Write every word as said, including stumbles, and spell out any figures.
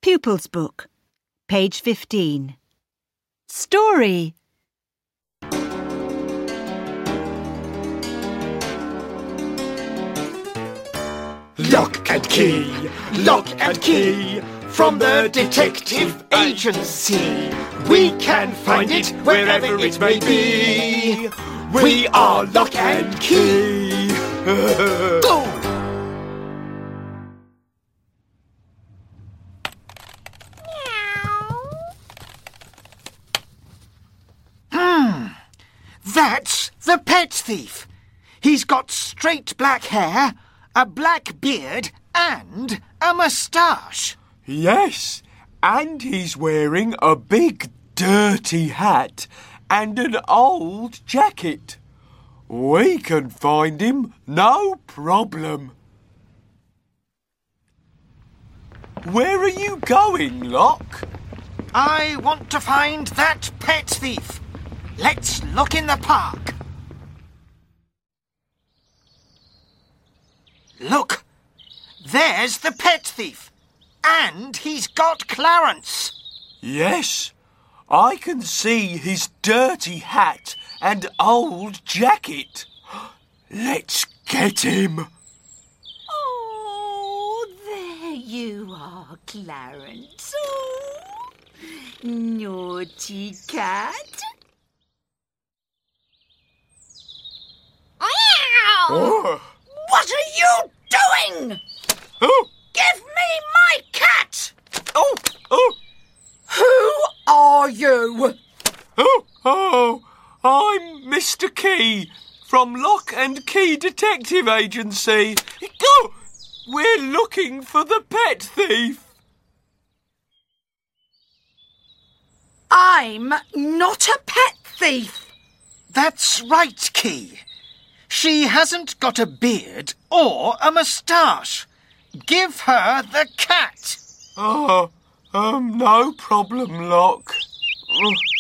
Pupils Book, page fifteen. Story. Lock and key, lock and key, from the detective agency. We can find it wherever it may be. We are Lock and Key. Go! Hmm, that's the pet thief. He's got straight black hair, a black beard and a moustache. Yes, and he's wearing a big dirty hat and an old jacket. We can find him, no problem. Where are you going, Lock? I want to find that pet thief. Let's look in the park. Look, there's the pet thief. And he's got Clarence. Yes, I can see his dirty hat and old jacket. Let's get him. Oh, there you are, Clarence. Oh, naughty cat. Ow! Oh. What are you doing? Oh. Give me my cat! Oh, oh, Who are you? oh, oh, I'm Mister Key from Lock and Key Detective Agency. Go! We're looking for the pet thief. I'm not a pet thief. That's right, Key. She hasn't got a beard or a moustache. Give her the cat. Oh, um, no problem, Lock.